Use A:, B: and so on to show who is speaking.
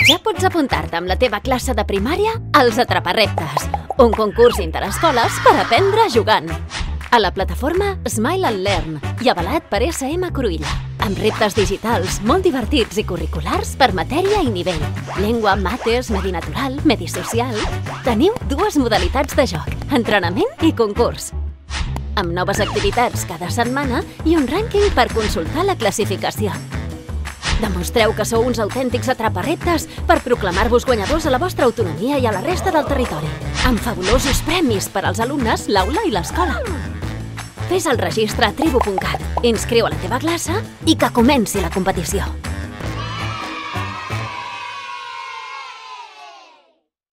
A: Ja pots apuntar-te amb la teva classe de primària als Atraparreptes, un concurs interescoles per aprendre jugant. A la plataforma Smile and Learn i avalat per SM Cruïlla, amb reptes digitals molt divertits i curriculars per matèria i nivell. Llengua, mates, medi natural, medi social... Teniu dues modalitats de joc, entrenament i concurs. Amb noves activitats cada setmana i un rànquing per consultar la classificació. Demostreu que sou uns autèntics atraparreptes per proclamar-vos guanyadors a la vostra autonomia i a la resta del territori, amb fabulosos premis per als alumnes, l'aula i l'escola. Fes el registre a tribu.cat, inscriu a la teva classe i que comenci la competició.